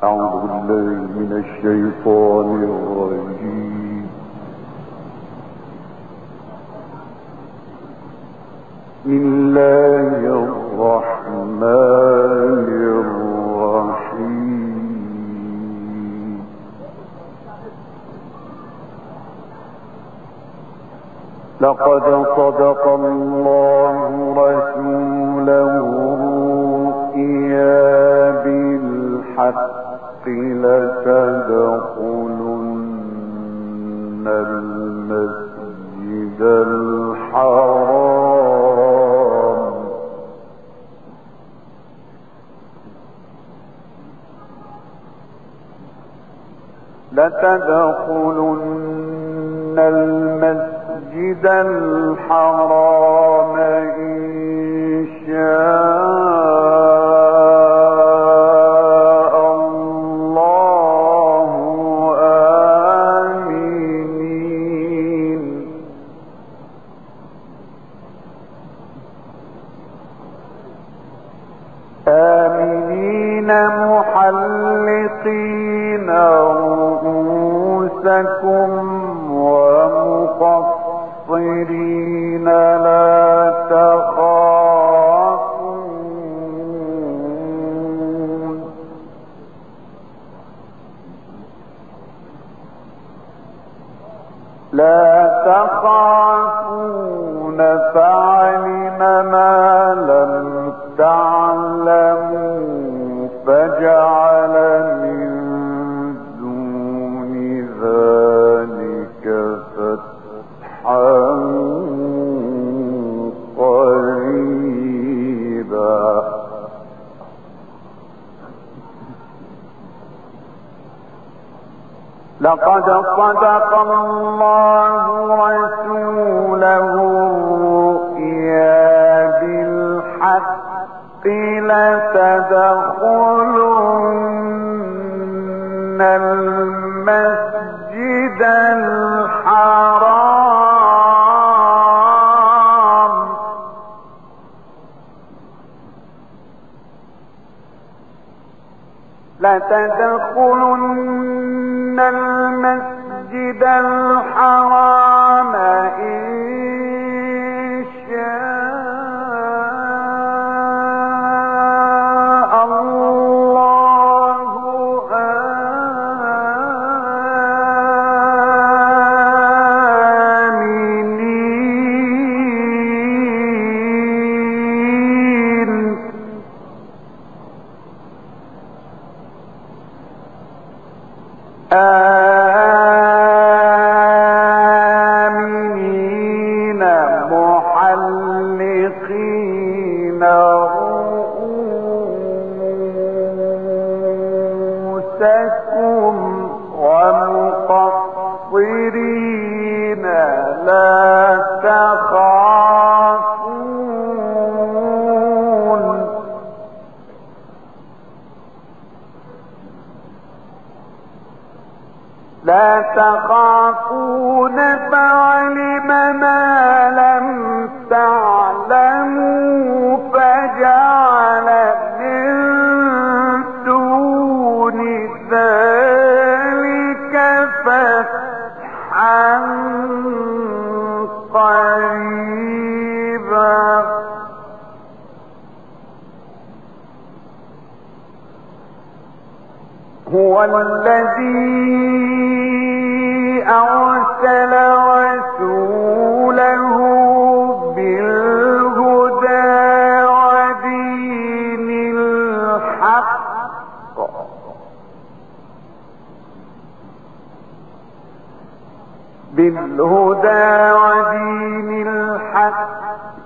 أعوذ بالله من الشيطان الرجيم. بسم الله الرحمن الرحيم. لقد صدق الله رسوله الرؤيا بالحق لتدخلن المسجد الحرام إن شاء الله آمنين محلقين رؤوسكم ومقصرين لا تخافون فعلم ما لم تعلموا فجعل من دون ذلك فتحا قريبا. لقد صدق الله رسوله الرؤيا بالحق لتدخلن المسجد الحرام إن شاء الله آمنين محلقين رؤوسكم ومقصرين لا تخافون فعلم ما لم تعلموا فجعل من دون ذلك فتحا قريبا. هو الذي أرسل رسوله بالهدى ودين الحق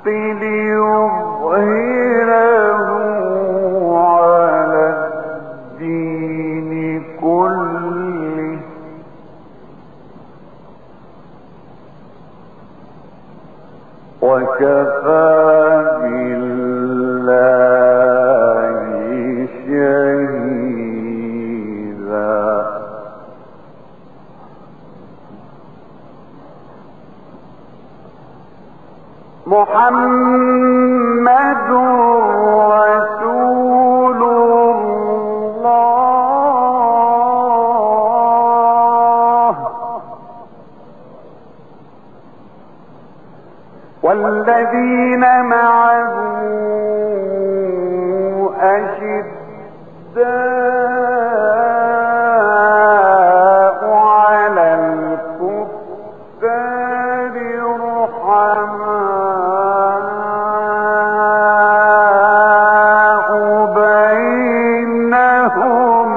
ليظهره على الدين كله وكفى بالله شهيدا. محمد رسول الله والذين معه أشداء على الكفار رحماء بينهم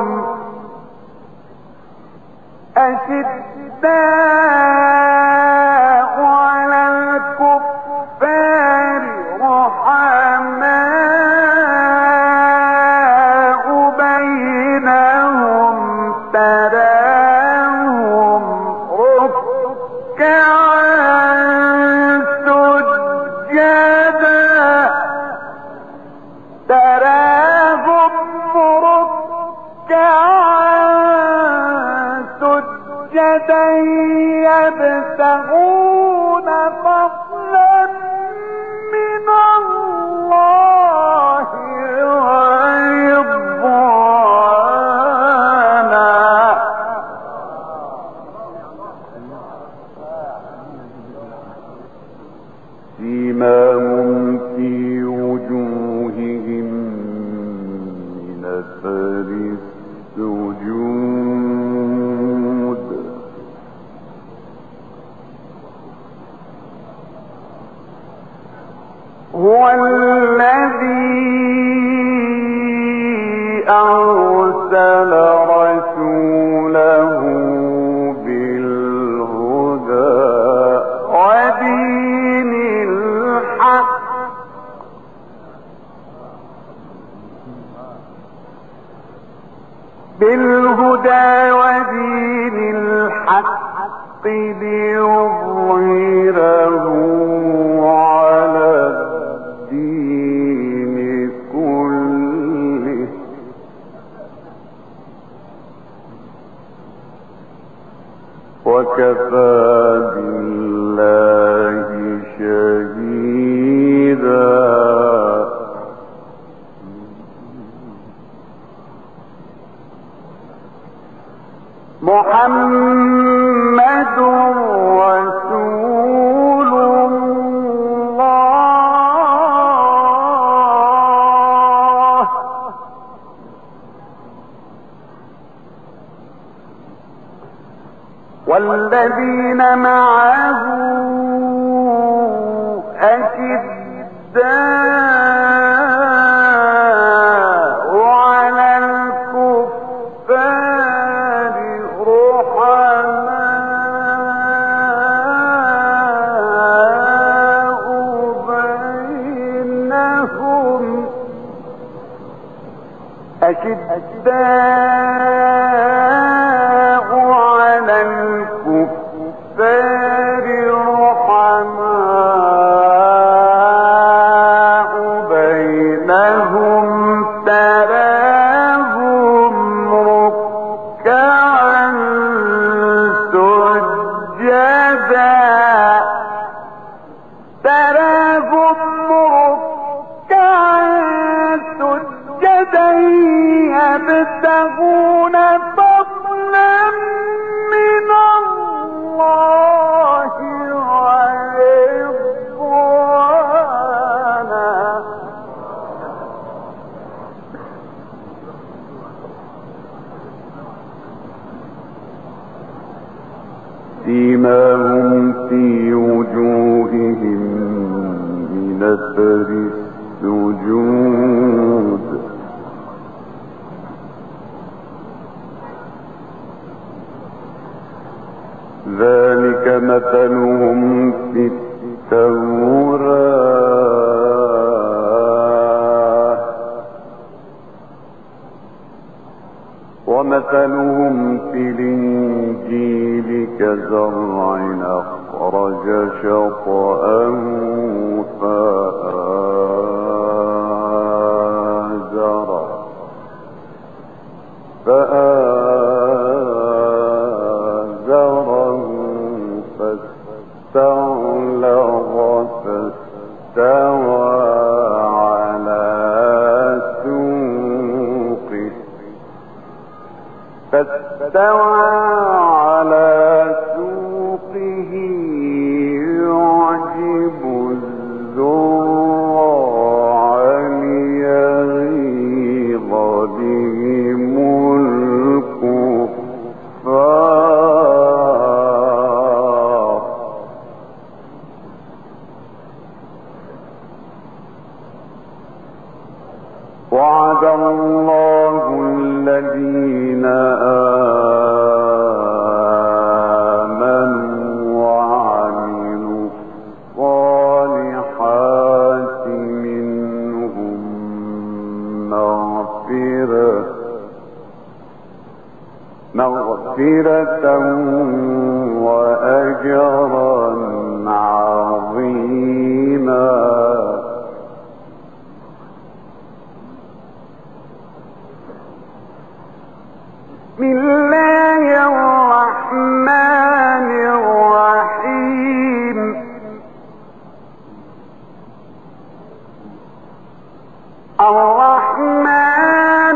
يبتغون فضلا من الله ورضوانا سيماهم في وجوههم من أثر السجود هو الذي أرسل رسوله بالهدى ودين الحق ليظهره على الدين كله وكفى بالله شهيدا محمد رسول الله والذين معه أشداء على الكفار رحماء بينهم أشداء على الكفار رحماء بينهم تراهم ركعا سجدا يبتغون فضلا من الله ورضوانا سيماهم في وجوههم من أثر السجود ذلك مثلهم في التوراة ومثلهم في الإنجيل كزرع أخرج شطأه فآزره فاستغلظ فاستوى على سوقه يعجب الذين آمنوا وعملوا الصالحات منهم مغفرة وأجرا عظيما. بسم الله الرحمن الرحيم. الرحمن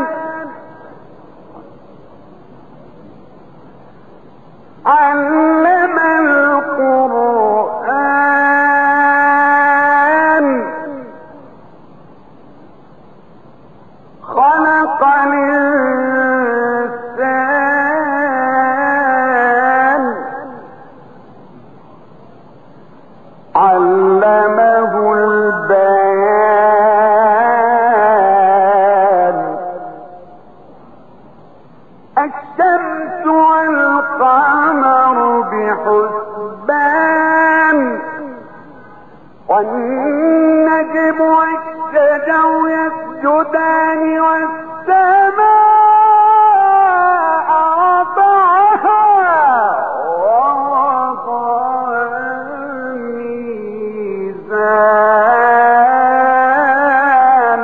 علم القرآن خلق الإنسان علمه البيان. الشمس والقمر بحسبان والنجم والشجر يسجدان والسماء رفعها ووضع الميزان.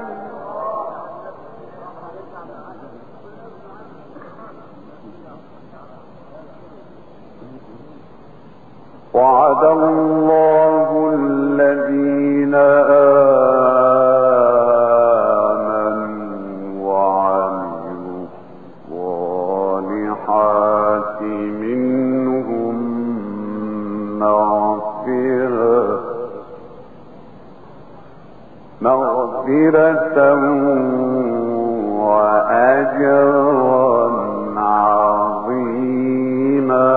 وعد الله الذين آمنوا وعملوا الصالحات منهم مغفرة وأجرا عظيما.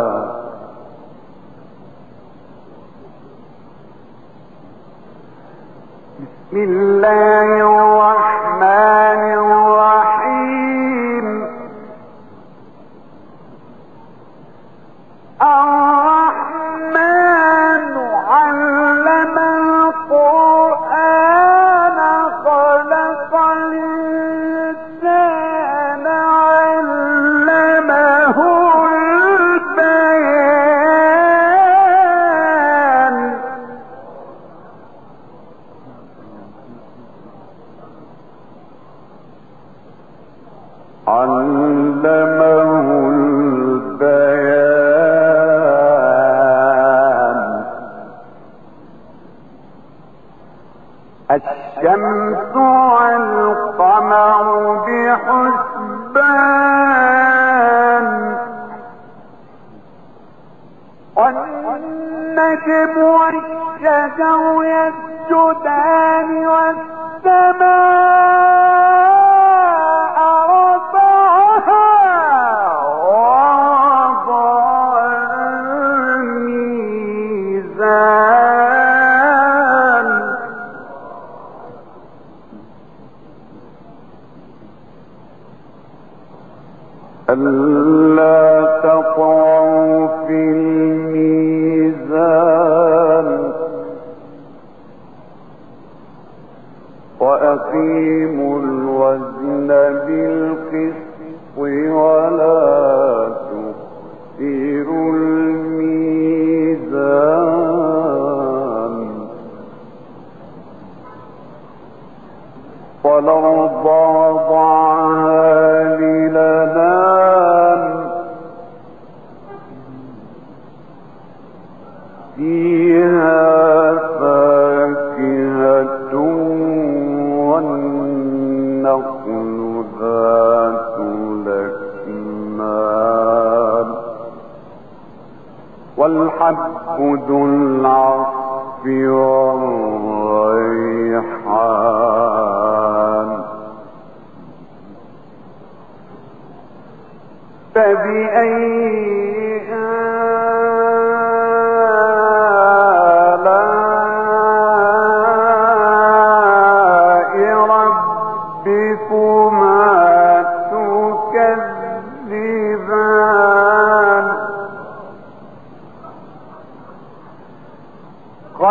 بسم الله الرحمن الرحيم. الرحمن علم القرآن خلق الإنسان علمه البيان. علمه البيان. الشمس والقمر بحسبان والنجم والشجر يسجدان والسماء رفعها ووضع الميزان. ألا تطغوا في الميزان وأقيموا الوزن بالقسط ولا تخسروا الميزان. والأرض وضعها للأنام فيها فاكهة والنخل ذات الأكمام والحب ذو العصف والريحان. فبأي آلاء ربكما تكذبان.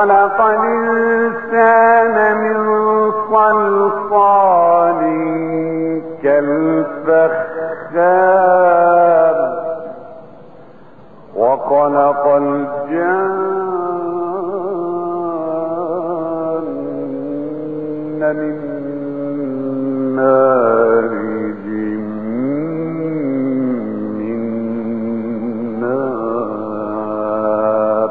خلق الإنسان من صلصال كالفخار وخلق الجن من مارج من نار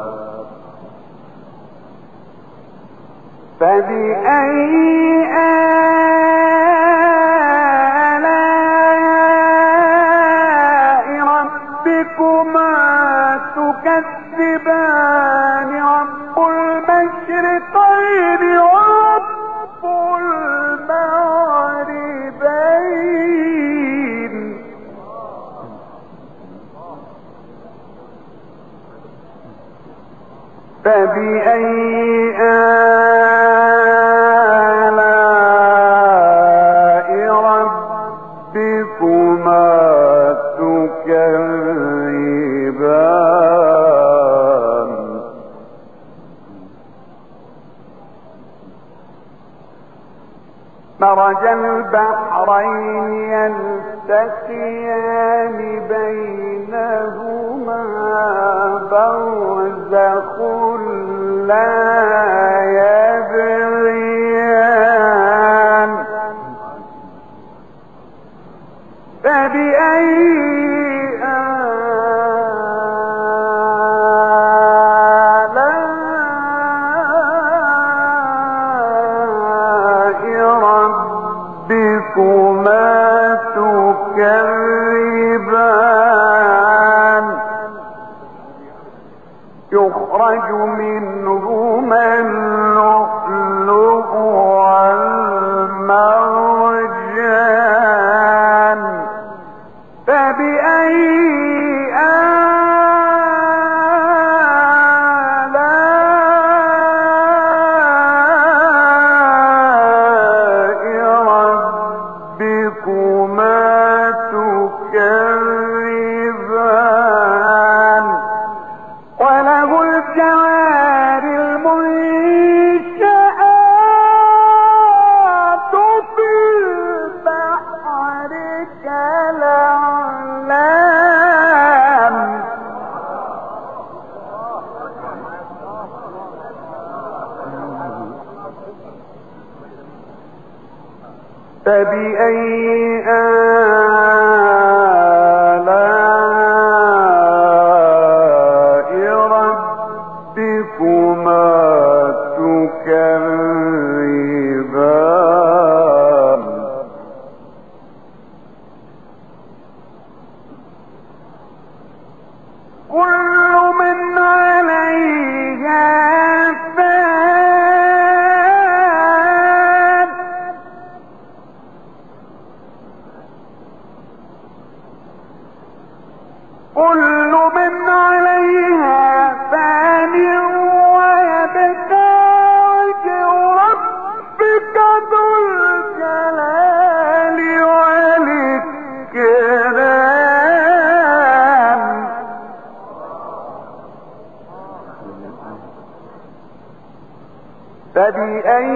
فبأي آلاء ربكما تكذبان رب المشرقين ورب المغربين فبأي آلاء ربكما تكذبان مرج البحرين يلتقيان بينهما برزخ لا يبغيان فبأي آلاء ربكما تكذبان يخرج منهما اللؤلؤ والمرجان فبأي آلاء ربكما تكذبان وله الجوار المنشآت في البحر كالأعلام فبأي آلاء ربكما تكذبان كل من عليها فان كل من عليها فان ويبقى وجه ربك ذو الجلال والإكرام فبأي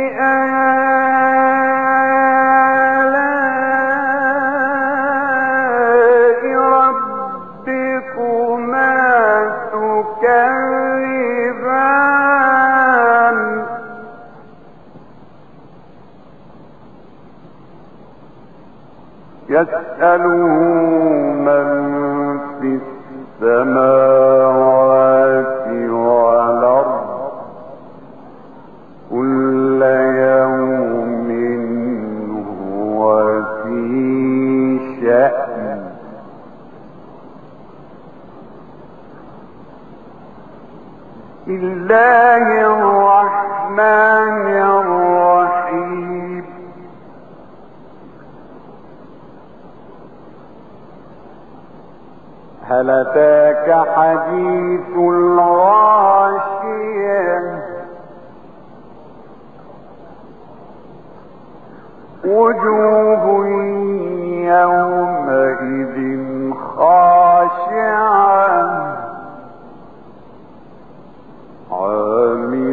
آلاء ربكما تكذبان يسأله من في السماوات والأرض كل يوم هو في شأن الله الرحمن الرحيم هل أتاك حديث الغاشية وجوه يومئذ خاشعة عاملة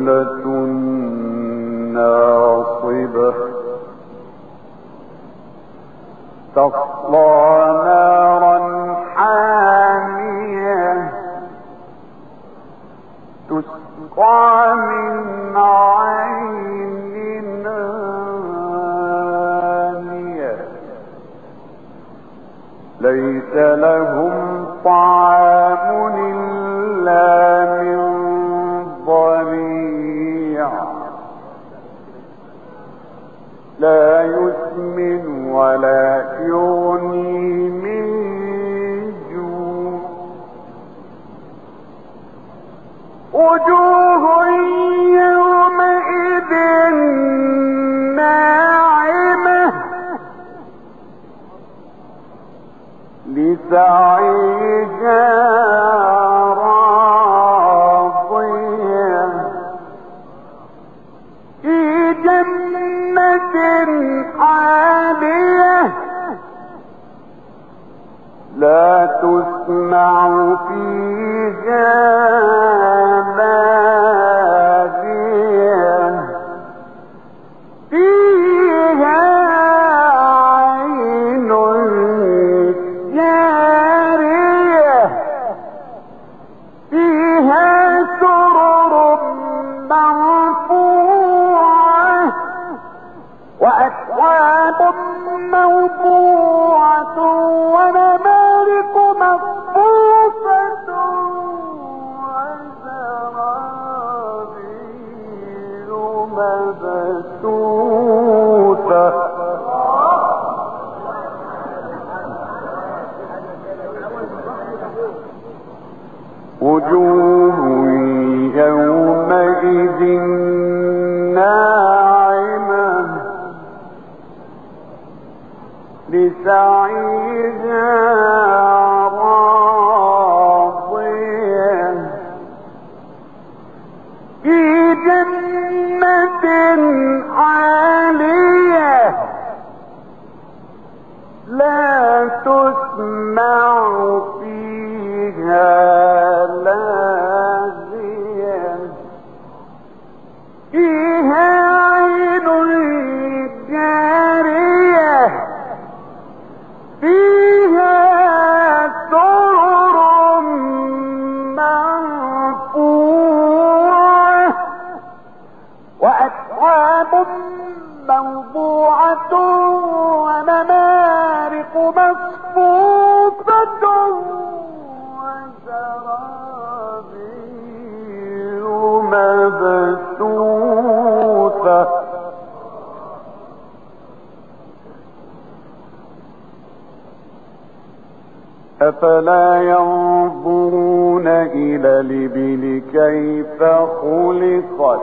من عين آنية ليس لهم طعام إلا من ضريع لا يسمن ولا يغني من جوع وجوه يومئذ ناعمة لسعيها راضية في جنة عالية لا تسمع فيها لاغية فيها عين جارية فيها سرر مرفوعة وأكواب موضوعة ونمارق مصفوفة وزرابيل مبثوثة وجوه يومئذ ناعمة لسعيها راضية في جنة عالية لا تسمع فيها لاغية فيها عين جارية فيها سرر مرفوعة وأكواب موضوعة ونمارق مصفوفة وزرابيل مبثوثة أفلا ينظرون إلى الإبل كيف خلقت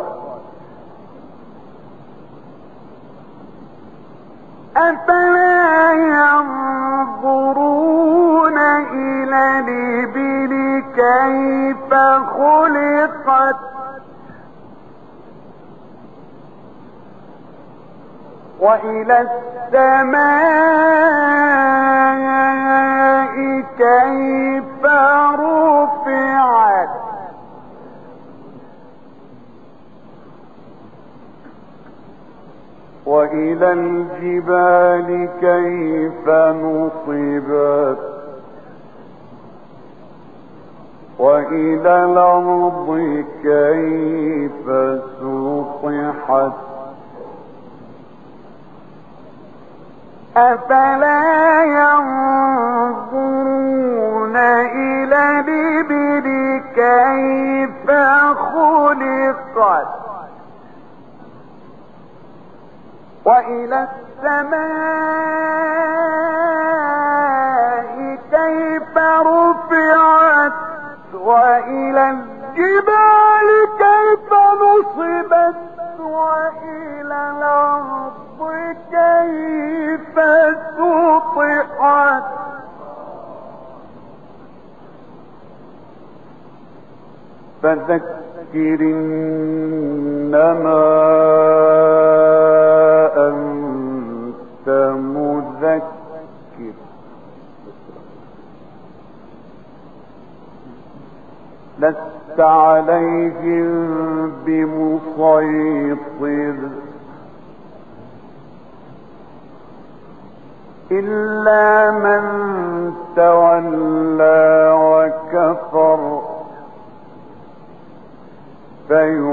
أفلا ينظرون إلى الإبل كيف خلقت وإلى السماء كيف رفعت وإلى الجبال كيف نصبت وإلى الأرض كيف سطحت أفلا ينظرون إلى الإبل كيف خلقت وإلى السماء كيف رفعت وإلى الجبال كيف نصبت وإلى الأرض كيف سطحت فذكر إنما أنت مذكر لست عليهم بمسيطر إلا من تولى وكفر فيمسكه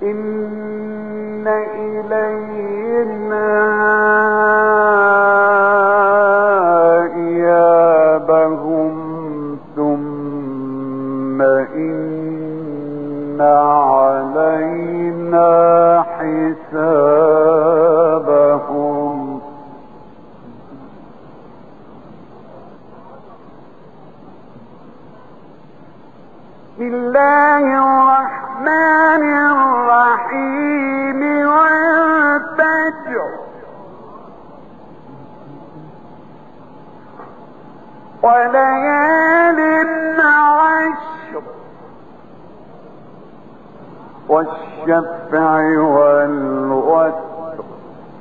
إن إلينا إيابهم ثم إن علينا حسابهم بسم الله الرحمن الرحيم والفجر وليال عشر والشفع والوتر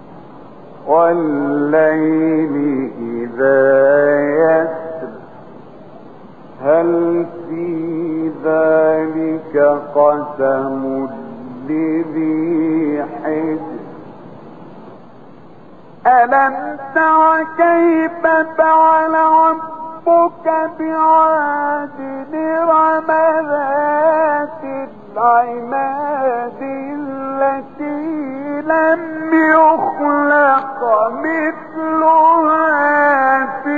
والليل إذا يسر هل في ذلك قسم لذي حجر ألم تر كيف فعل ربك بعاد إرم ذات العماد التي لم يخلق مثلها في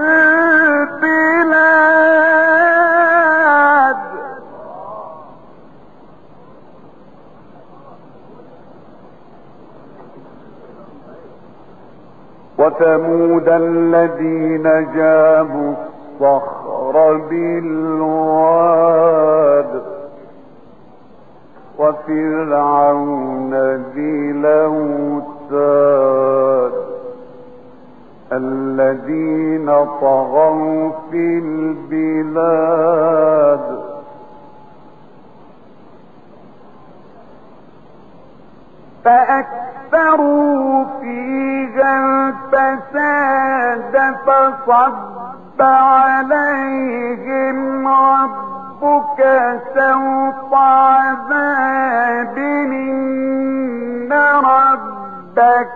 البلاد وثمود الذين جابوا الصخر بالواد وفرعون ذي الأوتاد الذين طغوا في البلاد فأكثروا فيها الفساد فصب عليهم ربك سوط عذاب إن ربك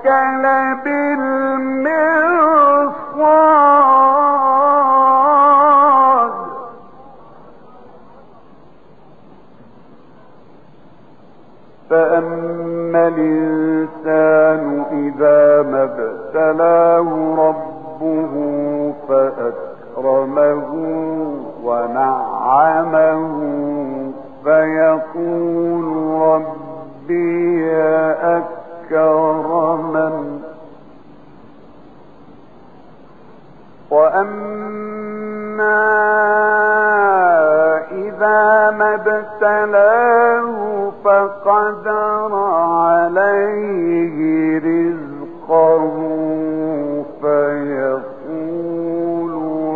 لبالمرصاد فأما الإنسان إذا ما ابتلاه ربه فأكرمه ونعمه فيقول ربي أكرمن وأما إذا ما ابتلاه فقدر عليه رزقه فيقول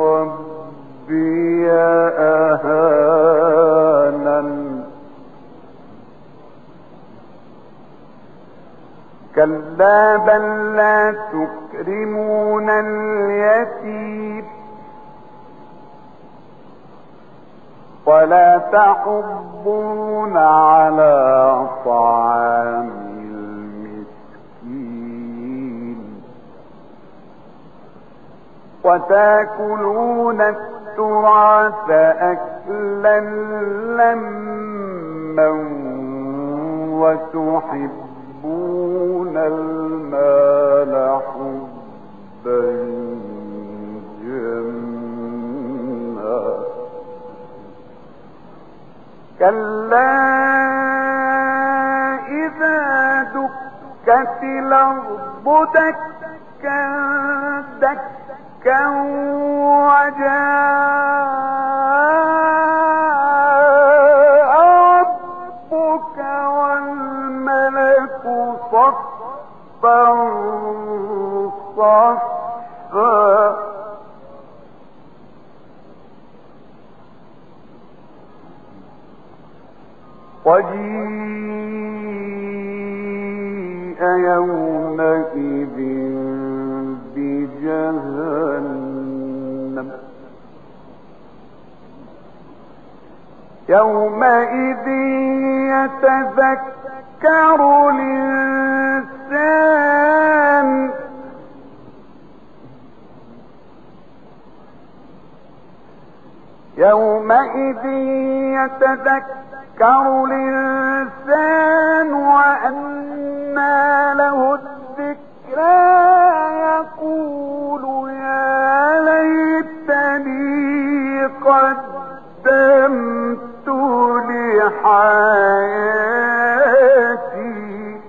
ربي أهانن كلا بل لا تكرمون اليتيم ولا تحضون على طعام المسكين وتأكلون التراث أكلا لما وتحبون المال حبا جما كلا إذا دكت الأرض دكا دكا وجاء ربك والملك صفا صفا وجيء يومئذ بجهنم يومئذ يتذكر الإنسان يومئذ يتذكر الإنسان آياتي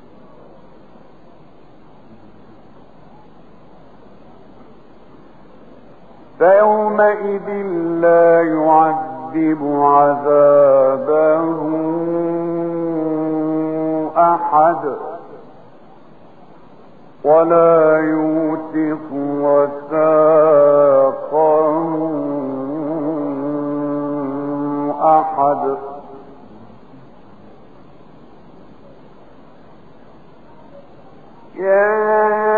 فيومئذ لا يعذب عذابه أحد ولا يوثق وثاقه أحد. يا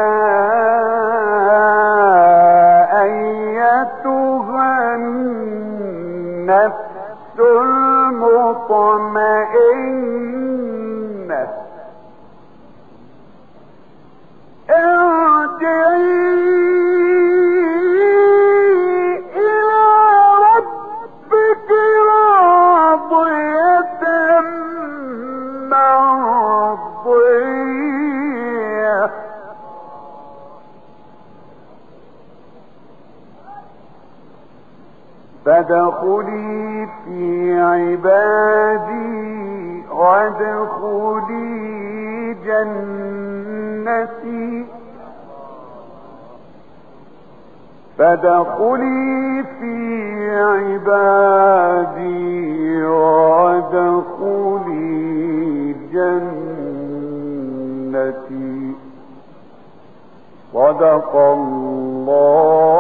أيتها النفس المطمئنة ارجعي إلى ربك راضية مرضية فادخلي في عبادي وادخلي جنتي فادخلي في عبادي وادخلي جنتي. صدق الله